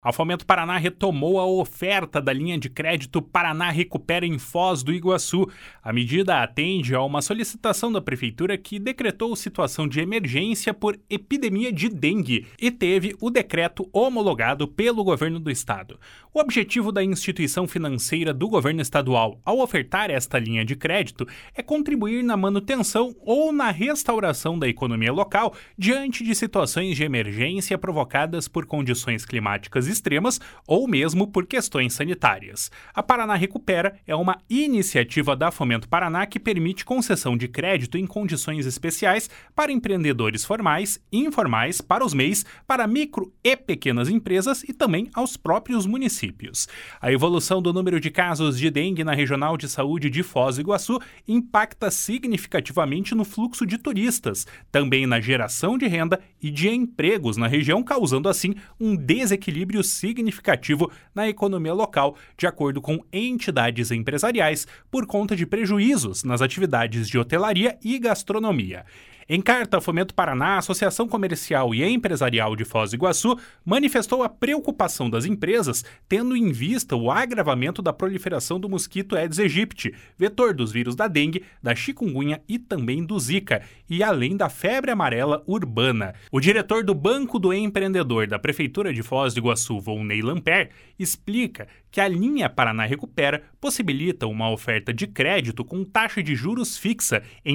A Fomento Paraná retomou a oferta da linha de crédito Paraná Recupera em Foz do Iguaçu. A medida atende a uma solicitação da Prefeitura que decretou situação de emergência por epidemia de dengue e teve o decreto homologado pelo governo do estado. O objetivo da instituição financeira do governo estadual ao ofertar esta linha de crédito é contribuir na manutenção ou na restauração da economia local diante de situações de emergência provocadas por condições climáticas extremas ou mesmo por questões sanitárias. A Paraná Recupera é uma iniciativa da Fomento Paraná que permite concessão de crédito em condições especiais para empreendedores formais, informais, para os MEIs, para micro e pequenas empresas e também aos próprios municípios. A evolução do número de casos de dengue na Regional de Saúde de Foz do Iguaçu impacta significativamente no fluxo de turistas, também na geração de renda e de empregos na região, causando assim um desequilíbrio significativo na economia local, de acordo com entidades empresariais, por conta de prejuízos nas atividades de hotelaria e gastronomia. Em carta, a Fomento Paraná, a Associação Comercial e Empresarial de Foz do Iguaçu, manifestou a preocupação das empresas, tendo em vista o agravamento da proliferação do mosquito Aedes aegypti, vetor dos vírus da dengue, da chikungunya e também do zika, e além da febre amarela urbana. O diretor do Banco do Empreendedor da Prefeitura de Foz do Iguaçu, Volney Lamper, explica que a linha Paraná Recupera possibilita uma oferta de crédito com taxa de juros fixa em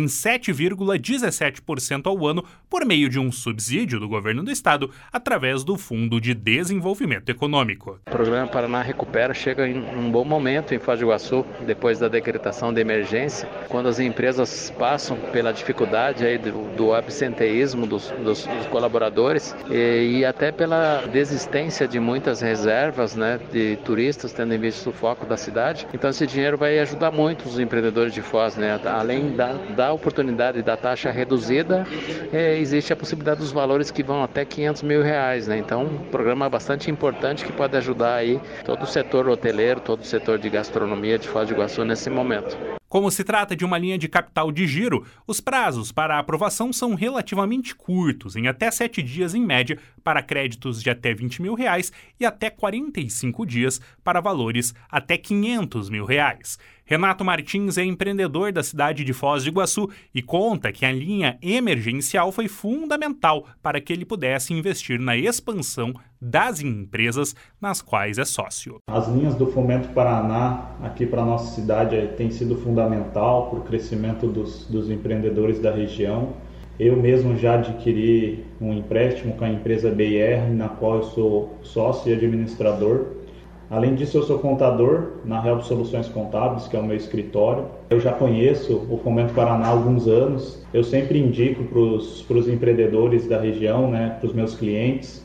7,17% ao ano por meio de um subsídio do governo do estado através do Fundo de Desenvolvimento Econômico. O programa Paraná Recupera chega em um bom momento em Foz do Iguaçu, depois da decretação de emergência, quando as empresas passam pela dificuldade aí do absenteísmo dos colaboradores e até pela desistência de muitas reservas, de turistas, tendo em vista o foco da cidade. Então esse dinheiro vai ajudar muito os empreendedores de Foz, além da oportunidade da taxa reduzida, existe a possibilidade dos valores que vão até R$500 mil, Então um programa bastante importante que pode ajudar aí todo o setor hoteleiro, todo o setor de gastronomia de Foz do Iguaçu nesse momento. Como se trata de uma linha de capital de giro, os prazos para a aprovação são relativamente curtos, em até 7 dias em média para créditos de até R$20 mil e até 45 dias para valores até R$500 mil. Renato Martins é empreendedor da cidade de Foz do Iguaçu e conta que a linha emergencial foi fundamental para que ele pudesse investir na expansão das empresas nas quais é sócio. As linhas do Fomento Paraná aqui para a nossa cidade tem sido fundamental para o crescimento dos empreendedores da região. Eu mesmo já adquiri um empréstimo com a empresa BR, na qual eu sou sócio e administrador. Além disso, eu sou contador na Help Soluções Contábeis, que é o meu escritório. Eu já conheço o Fomento Paraná há alguns anos. Eu sempre indico para os empreendedores da região, para os meus clientes,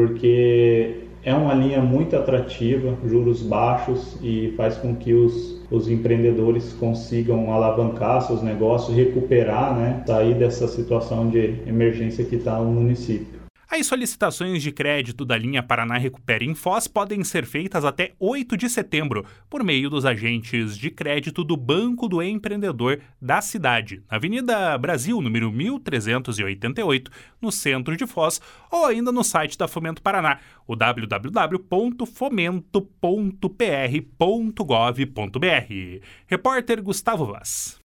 porque é uma linha muito atrativa, juros baixos, e faz com que os empreendedores consigam alavancar seus negócios, recuperar, sair dessa situação de emergência que está no município. As solicitações de crédito da linha Paraná Recupera em Foz podem ser feitas até 8 de setembro, por meio dos agentes de crédito do Banco do Empreendedor da cidade, na Avenida Brasil, número 1388, no centro de Foz, ou ainda no site da Fomento Paraná, o www.fomento.pr.gov.br. Repórter Gustavo Vaz.